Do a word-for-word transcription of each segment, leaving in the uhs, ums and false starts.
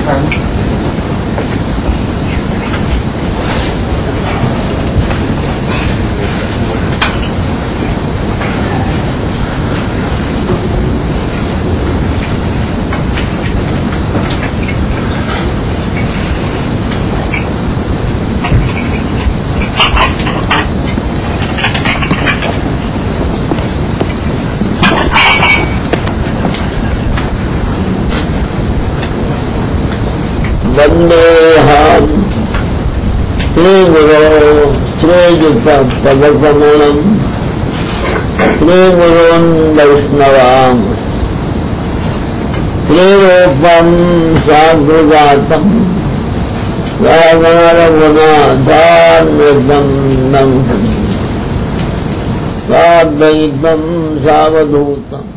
वंदेहम श्रीगुरो श्रीयुतपदकमलम् श्रीगुरून् वैष्णवान् श्रीरूपम् साग्रजातम् रघुनाथान्वितम् नंसम् साद्वैतम् सावधूतम्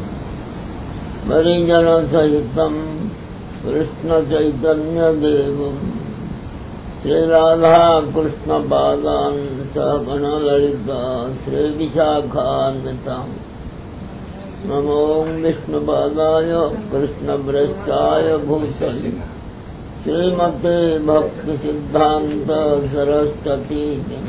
परिजनसहितम् कृष्ण चैतन्य देवम् श्री राधा कृष्ण पादान् सहगण ललिता श्री विशाखान्विताम् नमो विष्णुपादाय कृष्ण प्रेष्ठाय भूषणे श्रीमते भक्ति सिद्धांत सरस्वती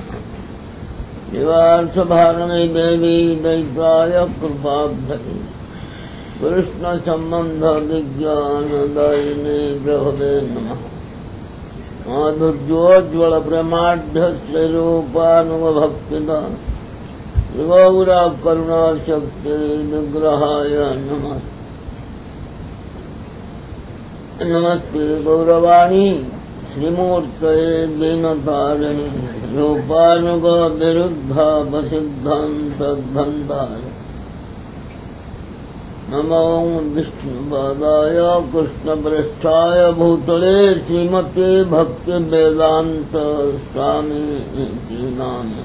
निवास भारणी देवी दैताय कृपाब्धये कृष्ण संबंध विज्ञान दायिने प्रभवे नमः। माधुर्योज्वल प्रेमाढ्य श्रीरूपानुगभक्तिदा गौरा करुणा शक्ति निग्रहाय नमः। नमस्ते गौरवाणी श्रीमूर्तये दीनतारिणी रूपानुग विरुद्धा वसिद्धान्तद्भन्ताय नमो विष्णुपादाय कृष्णप्रेष्ठाय भूतले श्रीमते भक्ति वेदांत स्वामी नाम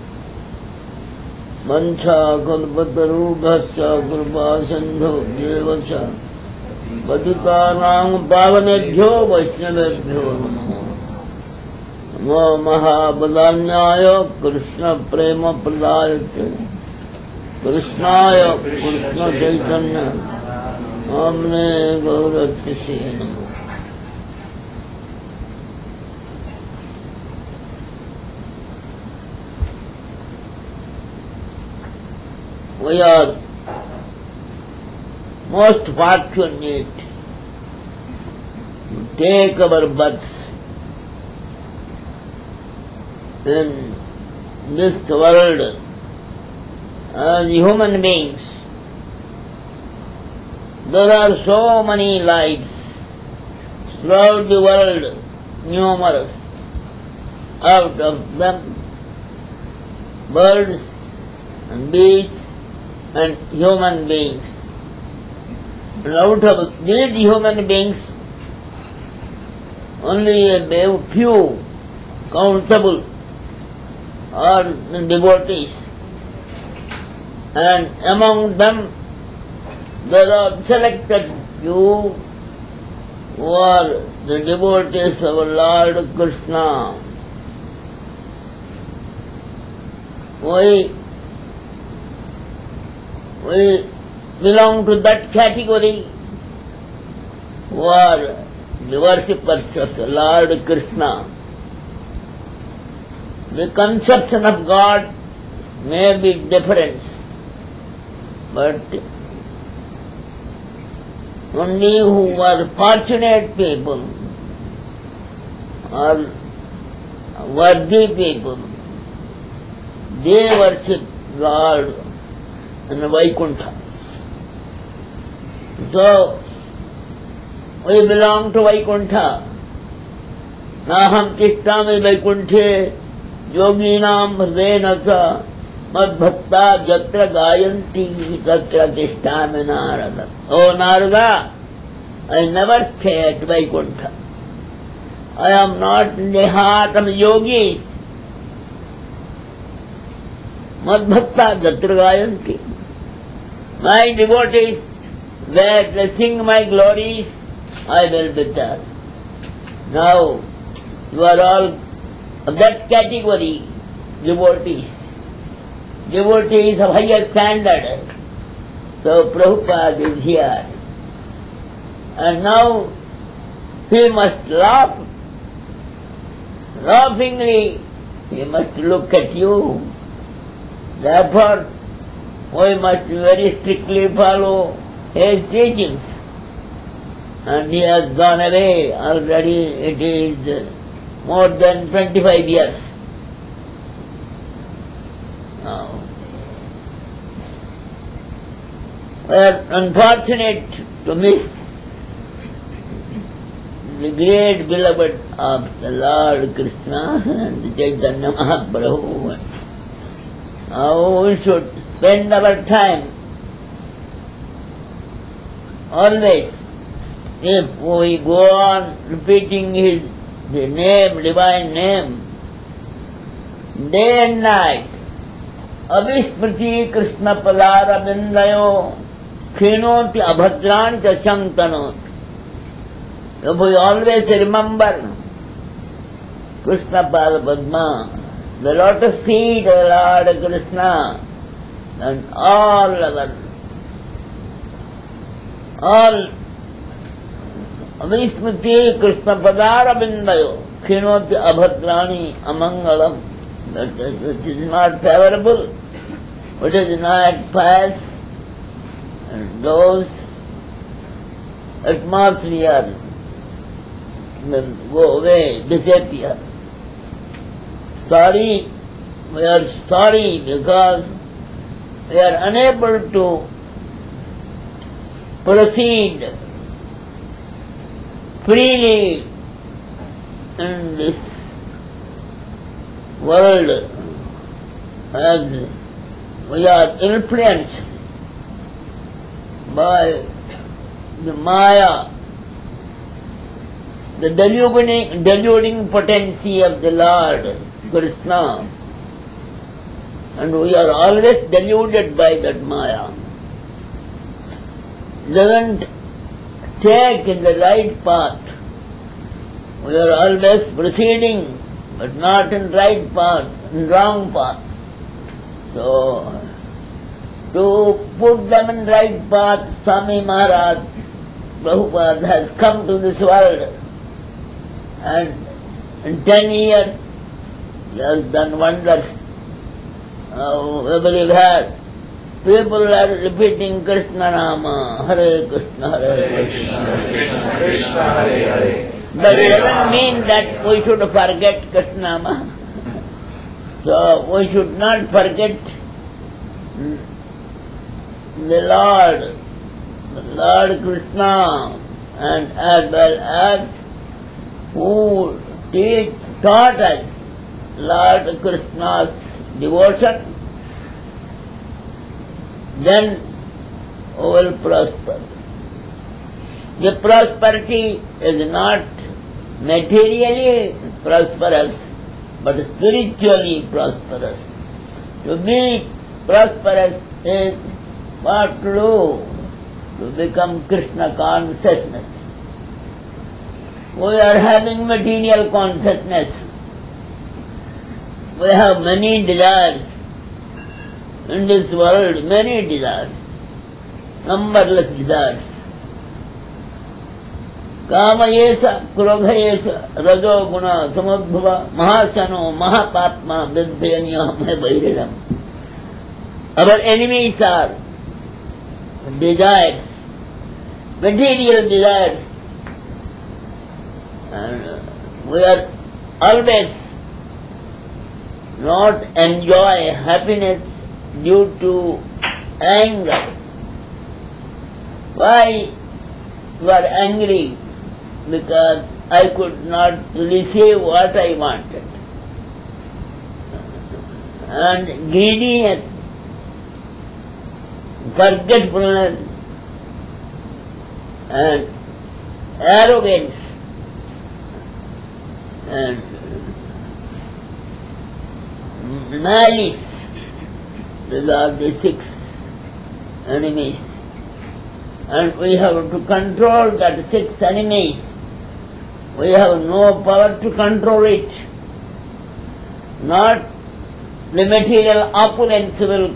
वंशाकल्पतरुभ्यश्च कृपा सिन्धुभ्येव च पतितानां पावनेभ्यो वैष्णवेभ्यो नमो नमो महाबलान्याय कृष्ण प्रेम प्रदायते कृष्णाय कृष्ण चैतन्य नाम्ने गौरक्षसे नमः। We are most fortunate to take our birth in this world as human beings. There are so many lights throughout the world, numerous. Out of them, birds and beasts and human beings. And out of these human beings, only a few countable are the devotees. And among them there are selected few who are the devotees of Lord Krishna. We, we belong to that category who are the worshippers of Lord Krishna. The conception of God may be different, but only who are fortunate people or worthy people, they worship Lord in Vaikuntha. So, we belong to Vaikuntha. Naham tishtami Vaikunthe yoginam hridena sa madbhakta jatra gayanti tatra tishtami Narada. Oh Narada, I never stay at Vaikuntha. I am not in the heart of yogis. Madbhakta jatra gayanti. My devotees, where they sing my glories, I will be there. Now, you are all of that category, devotees. Devotees of higher standard. So Prabhupada is here. And now he must laugh. Laughingly, he must look at you. Therefore, we must very strictly follow his teachings. And he has gone away already. It is more than twenty-five years now. We are unfortunate to miss the great beloved of the Lord Krishna and Chaitanya Mahaprabhu. Now we should spend our time always. If we go on repeating his the name, divine name, day and night, avismriti Krishna padara bindayo khinoti abhadrani cha shantanoti. If we always remember Krishna Pada Padma, the lotus feet of Lord Krishna, and all our, all avismriti Krishna padara bindayo khinoti abhadrani amangalam. That is not favorable, it is not pious, and those atmosphere will go away, disappear. Sorry, we are sorry because we are unable to proceed freely in this world as we are influenced by the Maya, the deluding, deluding potency of the Lord Krishna, and we are always deluded by that Maya. Doesn't take in the right path. We are always proceeding, but not in right path, in wrong path. So, to put them in right path, Swami Maharaj, Prabhupada has come to this world, and in ten years he has done wonders. Uh, everywhere people are repeating Krishna Nama, Hare Krishna, Hare Krishna, Krishna Krishna, Hare Hare. But it doesn't mean that we should forget Krishna Nama. So we should not forget the Lord, the Lord Krishna, and as well as who teach, taught us Lord Krishna's devotion, then we will prosper. The prosperity is not materially prosperous, but spiritually prosperous. To be prosperous is what to do? To become Krishna consciousness. We are having material consciousness. We have many desires in this world, many desires, numberless desires. Kama yesa, krodha yesa, rajo guna, samudbhava, mahasano, mahapatma, vidhyanya, bhairidam. Our enemies are desires, material desires. And we are always not enjoy happiness due to anger. Why you are angry? Because I could not receive what I wanted. And greediness, forgetfulness, and arrogance, and malice. These are the six enemies. And we have to control that six enemies. We have no power to control it. Not the material opulence will,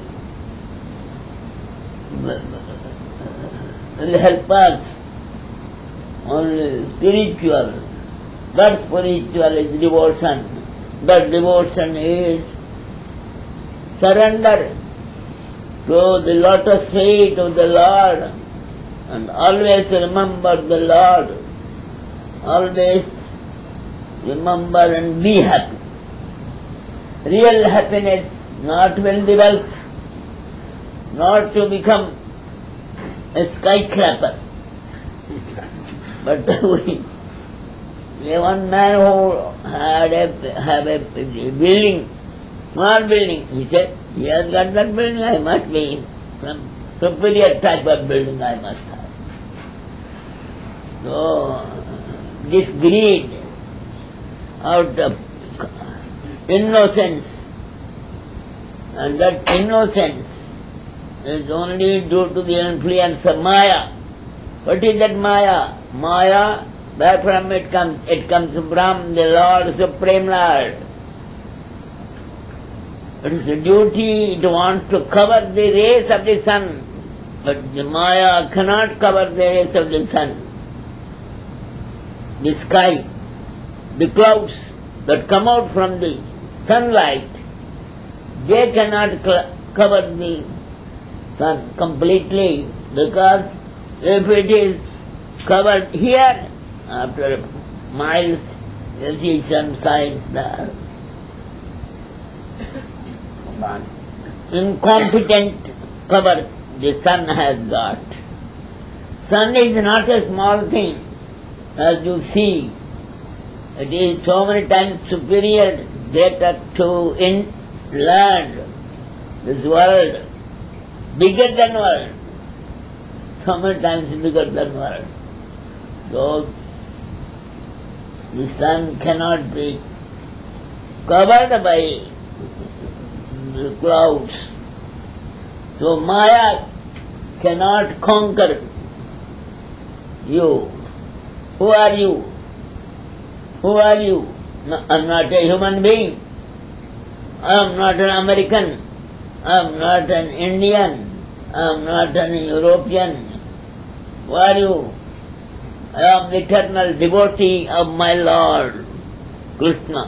will help us. only spiritual. But spiritual is devotion. But devotion is surrender to the lotus feet of the Lord, and always remember the Lord. Always remember and be happy. Real happiness, not wealthy wealth, not to become a skyscraper. But we, one man who had a, have a building, small building, he said, he has got that building, I must be some superior type of building I must have. So, this greed out of innocence, and that innocence is only due to the influence of Maya. What is that Maya? Maya, where from it comes? It comes from the Lord, Supreme Lord. It is a duty, it wants to cover the rays of the sun, but the Maya cannot cover the rays of the sun. The sky, the clouds that come out from the sunlight, they cannot cover the sun completely, because if it is covered here, after miles, you see some signs there. Incompetent cover the sun has got. Sun is not a small thing, as you see. It is so many times superior, greater to in land, this world, bigger than world, so many times bigger than world. So the sun cannot be covered by the clouds. So Maya cannot conquer you. Who are you? Who are you? No, I am not a human being. I am not an American. I am not an Indian. I am not an European. Who are you? I am the eternal devotee of my Lord, Krishna.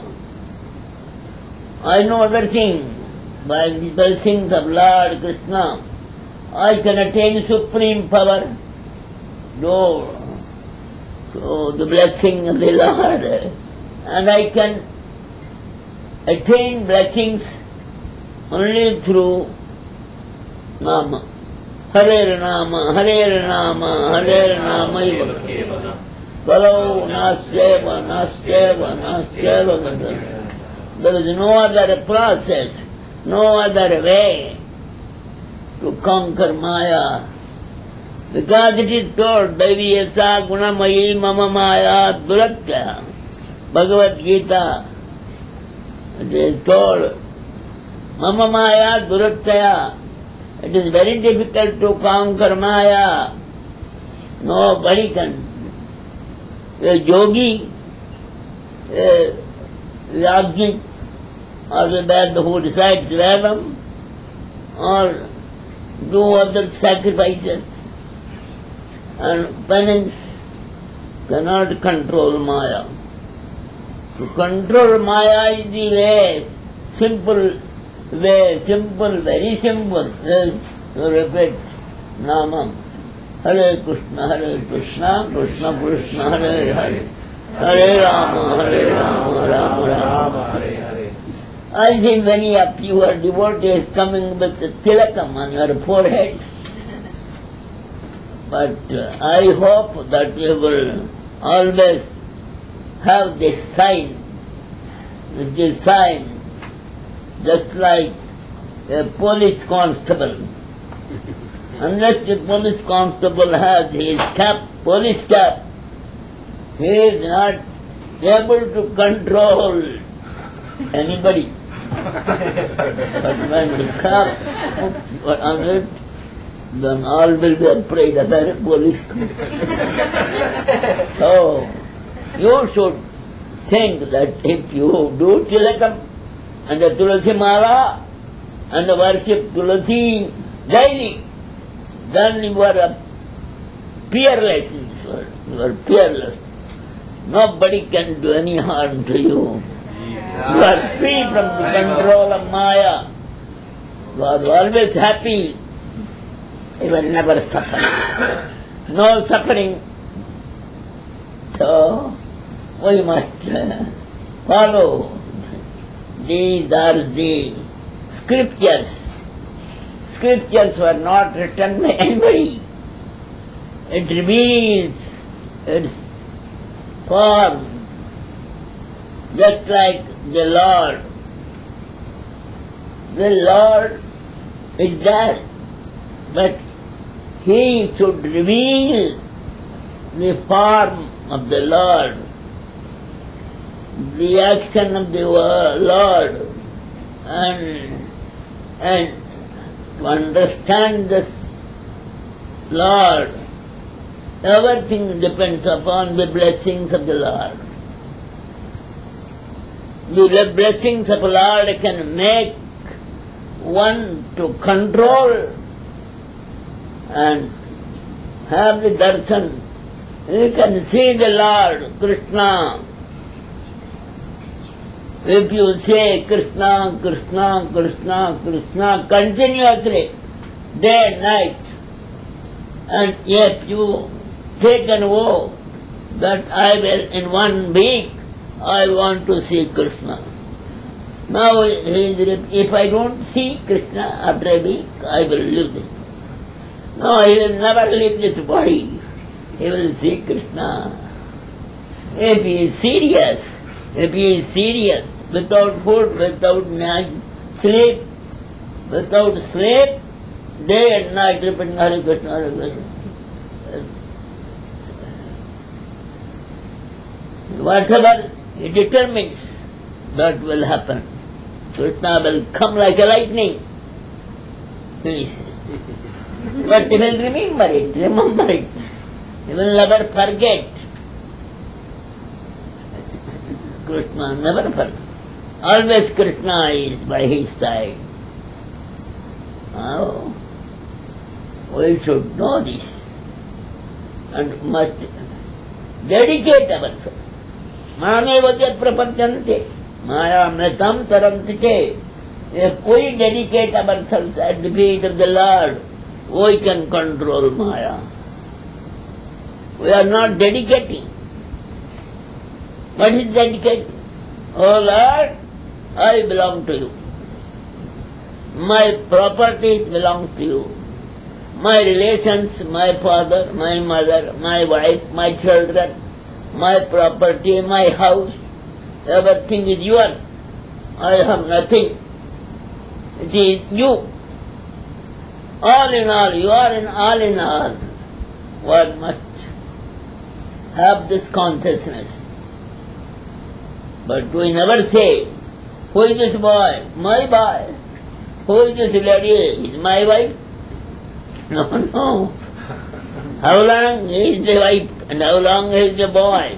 I know everything by the blessings of Lord Krishna. I can attain supreme power. No. So the blessing of the Lord, and I can attain blessings only through Nama. Hare Nama, Hare Nama, Hare Nama. Follow Nasyeva, Nasyeva, Nasyeva. There is no other process, no other way to conquer Maya. Because it is told, Daiviyasa Gunamayi Mama Maya Duratya. Bhagavad Gita, it is told, Mama Maya Duratya. It is very difficult to conquer Maya. Nobody can. A yogi, a yajnik, or the man who recites Vedam, or do other sacrifices and penance, cannot control Maya. To control Maya is the way, simple way, simple, very simple. Yes, you repeat Namam. Hare Krishna, Hare Krishna, Krishna Krishna, Hare Hare. Hare Rama, Hare Rama, Rama Rama, Hare Hare. I see many of your devotees coming with a tilakam on your forehead. But uh, I hope that you will always have this sign, this sign, just like a police constable. Unless the police constable has his cap, police cap, he is not able to control anybody. But when the cap on it, then all will be afraid of the police. So, you should think that if you do tilakam and the Tulasi Mala and the worship Tulasi daily, then you are fearless in this world. You are fearless. Nobody can do any harm to you. You are free from the control of Maya. You are always happy. You will never suffer. No suffering. So, we must uh, follow. These are the scriptures. Scriptures were not written by anybody. It reveals its form, just like the Lord. The Lord is there, but He should reveal the form of the Lord, the action of the Lord, and, and to understand this Lord, everything depends upon the blessings of the Lord. The blessings of the Lord can make one to control and have the darshan. You can see the Lord, Krishna. If you say Krishna, Krishna, Krishna, Krishna continuously, day and night, and yet you take an vow that I will, in one week, I want to see Krishna. Now, if I don't see Krishna after a week, I will leave this. No, he will never leave this body. He will see Krishna. If he is serious, if he is serious, without food, without night, sleep, without sleep, day and night repeating Hare Krishna, Hare Krishna. Whatever he determines, that will happen. Krishna will come like a lightning. But he will remember it, remember it. He will never forget. Krishna never forget. Always Krishna is by his side. Oh, we should know this and must dedicate ourselves. Mamevadya prapachante, Maya mritam taramtite. If we dedicate ourselves at the feet of the Lord, we can control Maya. We are not dedicating. What is dedicating? Oh Lord, I belong to you. My properties belong to you. My relations, my father, my mother, my wife, my children, my property, my house, everything is yours. I have nothing. It is you. All in all, you are in all in all. One must have this consciousness. But we never say, who is this boy? My boy. Who is this lady? Is my wife? No, no. How long is the wife and how long is the boy?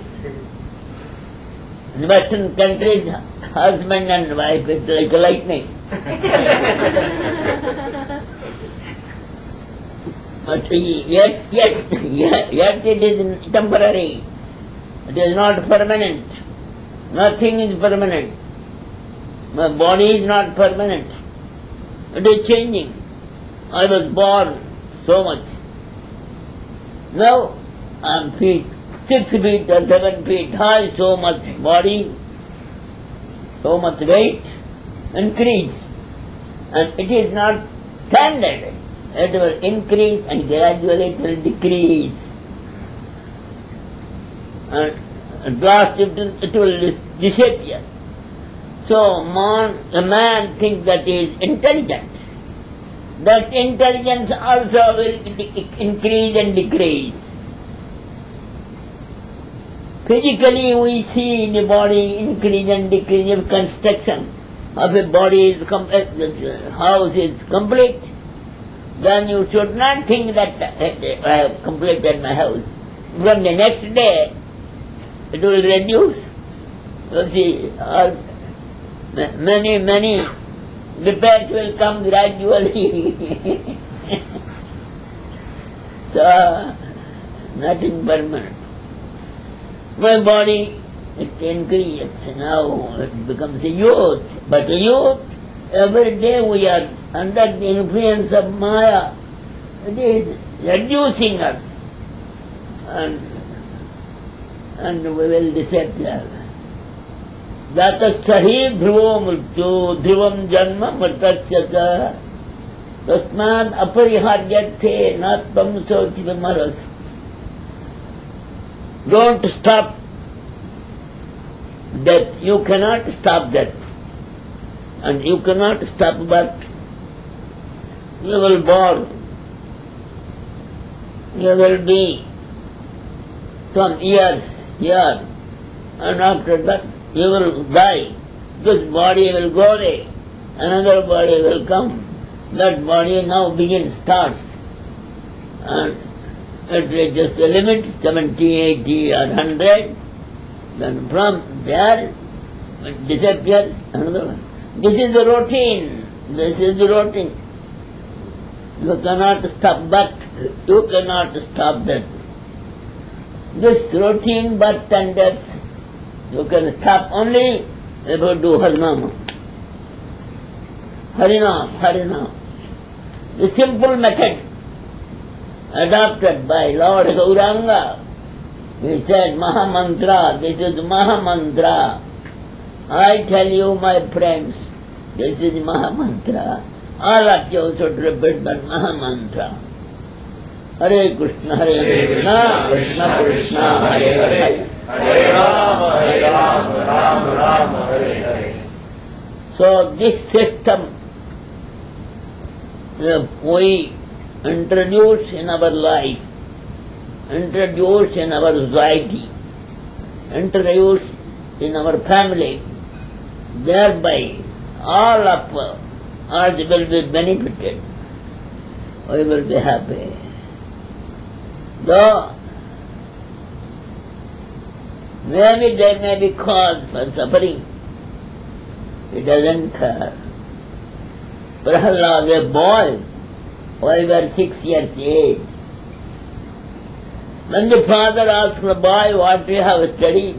In Western countries, husband and wife is like lightning. But yet, yet, yet, yet it is temporary. It is not permanent. Nothing is permanent. My body is not permanent. It is changing. I was born so much. Now I am feet, six feet or seven feet high, so much body, so much weight increase. And it is not standard. It will increase and gradually it will decrease. And at last it will, it will disappear. So man, a man thinks that he is intelligent. That intelligence also will increase and decrease. Physically we see the body increase and decrease of construction of a body is com- uh, house is complete. Then you should not think that uh, I have completed my house. From the next day it will reduce. You see, all, many, many repairs will come gradually. So, nothing permanent. My body, it increases, now it becomes a youth, but a youth, every day we are under the influence of Maya. It is reducing us, and, and we will disappear. Jatasahi dhruvo mrityu dhruvam janma mrtasyaka tasmad apariharyate natvam sochitamaras. Don't stop death. You cannot stop death. And you cannot stop birth. You will born. You will be some years here. And after that you will die. This body will go away. Another body will come. That body now begins, starts. And it reaches the limit, seventy, eighty or one hundred. Then from there it disappears another one. This is the routine. This is the routine. You cannot stop birth. You cannot stop death. This routine birth and death, you can stop only if you do Harinama. Harinam, Harinam. The simple method adopted by Lord Gauranga. He said, Mahamantra, this is Mahamantra. I tell you, my friends, this is Mahamantra. All of you should repeat that Mahamantra. Hare Krishna, Hare Krishna, Krishna Krishna, Hare Hare. Hare Rama, Hare Rama, Rama Rama, Hare Hare. So this system uh, we introduce in our life, introduce in our society, introduce in our family, thereby all of us will be benefited. We will be happy. Though maybe there may be cause for suffering, it doesn't care. Prahlad, a boy, over six years age, when the father asked the boy what you have studied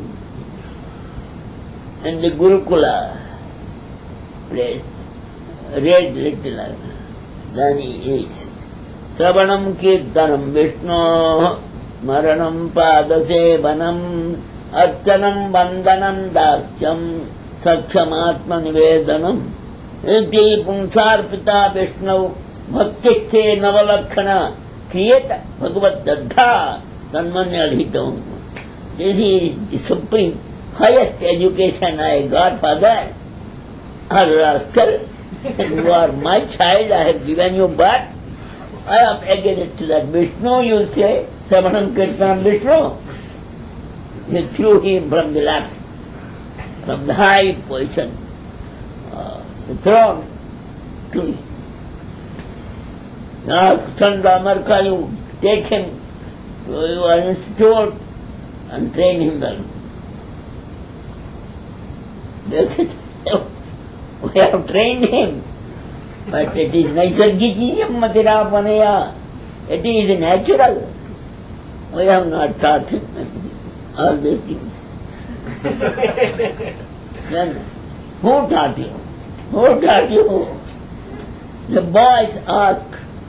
in the Gurukula place, read little, then he is Sravanam Kirtanam Vishnu Maranam Padasevanam Archanam Vandanam Dasyam Saksham Atma Nivedanam Iti Punsarpita Vishnu Bhaktiste Navalakkhana Kriyata Bhagavad Daddha Tanmanya Adhitam. This is the supreme, highest education I got for that. Or rascal, you are my child, I have given you birth. I am against that. Vishnu, you say, Sravanam Kirtanam Vishnu. You threw him from the left, from the high position, uh, the throne, to now Chandramarka, you take him to your institute and train him well. That's it. We have trained him. But it is naisargikiyam matira panaya. It is natural. We have not taught him all these things. Then, who taught you? Who taught you? The boys ask,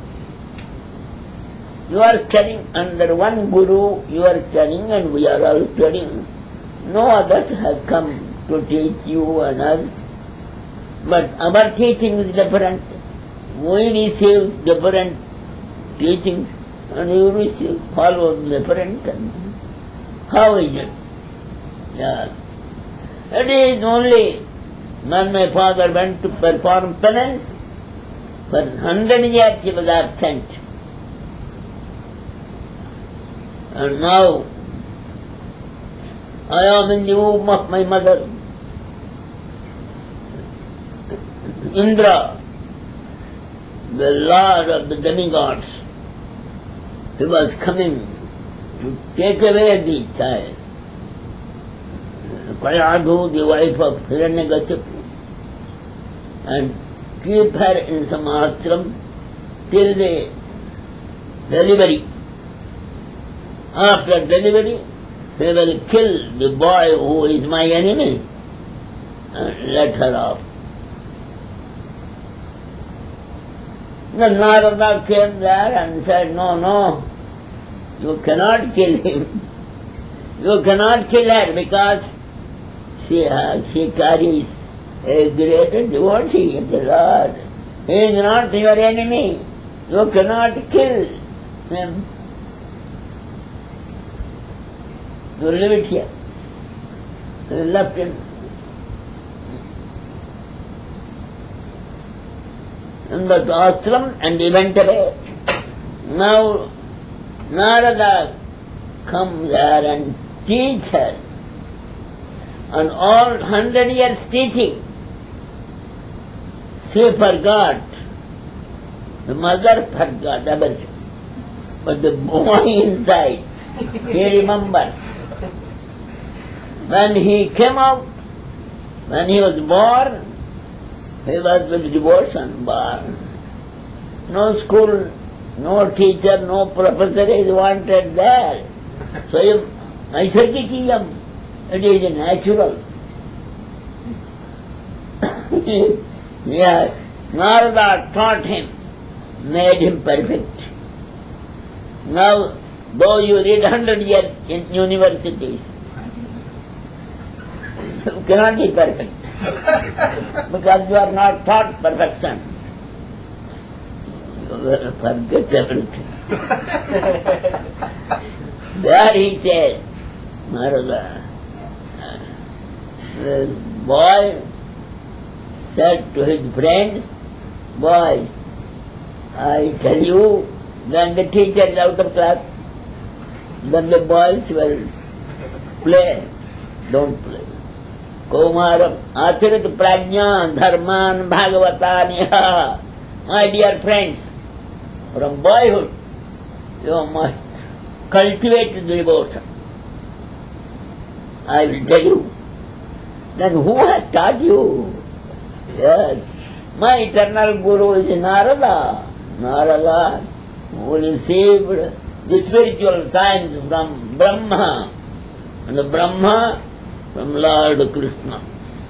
you are studying under one guru, you are studying and we are all studying. No others have come to teach you and us. But our teaching is different. We receive different teachings and you receive, follow different. How is it? Yeah. It is only when my father went to perform penance, for hundred years he was absent. And now I am in the womb of my mother. Indra, the lord of the demigods, he was coming to take away the child. Kayadhu, the wife of Hiranyakashipu, and keep her in some ashram till the delivery. After delivery, they will kill the boy who is my enemy and let her off. The Narada came there and said, no, no, you cannot kill him. You cannot kill her because she, uh, she carries a great devotee of the Lord. He is not your enemy. You cannot kill him. You leave it here. He left him. In the ashram and he went away. Now Narada comes there and teach her. And all hundred years teaching, she forgot. The mother forgot everything. But the boy inside, he remembers. When he came out, when he was born, he was with devotion born. No school, no teacher, no professor is wanted there. So you, Naisargikiyam, it is natural. Yes, Narada taught him, made him perfect. Now, though you read hundred years in universities, you cannot be perfect because you are not taught perfection. You will forget everything. There he says, Narada, the boy said to his friends, boys, I tell you, when the teacher is out of class, then the boys will play. Don't play. Kaumaram acharit prajna dharman bhagavataniha. My dear friends, from boyhood you must cultivate devotion. I will tell you. Then who has taught you? Yes, my eternal Guru is Narada. Narada, who received the spiritual science from Brahma, and the Brahma from Lord Krishna.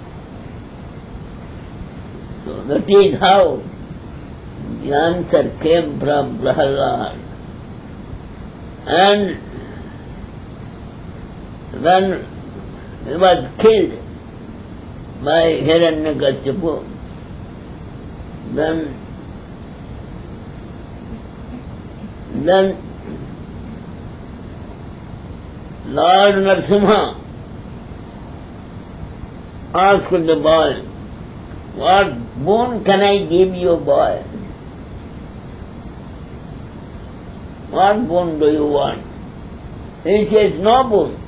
So that is how the answer came from Prahlad. And when he was killed by Hiranyakashipu, then then Lord Narasimha asked the boy, what boon can I give you, boy? What boon do you want? He says, no boon.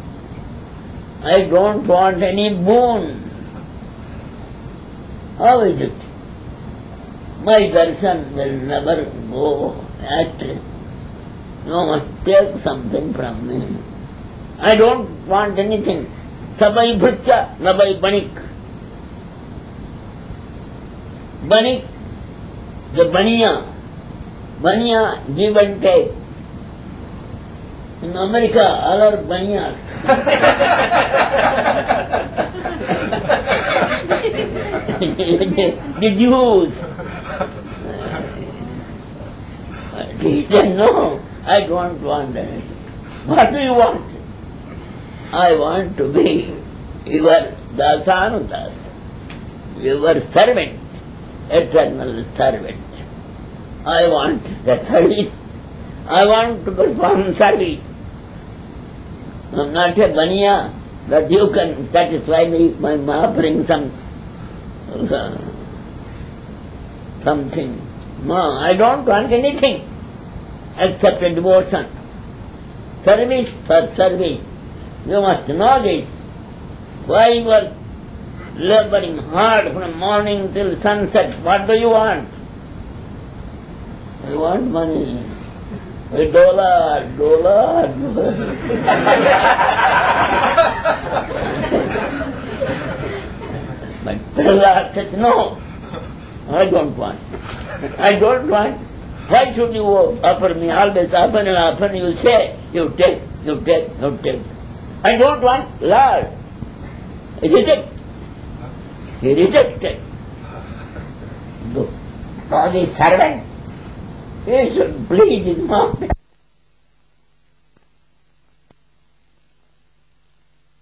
I don't want any boon. How is it? My darshan will never go astray. You must take something from me. I don't want anything. Sabai bhritya, nabai banik. Banik, the baniya. Baniya, give and take. In America, all are baniyas. The Jews. He said, no, I don't want anything. What do you want? I want to be your dasanudas, your servant, eternal servant. I want the service. I want to perform service. I am not a baniya that you can satisfy me by offering some uh, something. No, I don't want anything except a devotion. Service for service. You must know this. Why you are laboring hard from morning till sunset? What do you want? I want money. A dollar, dollar, dollar. But Prahlad said, no, I don't want. I don't want. Why should you offer me? Always often and often you say, You take, you take, you take. I don't want Lord. Reject. He rejected. For the servant, he should bleed his mouth.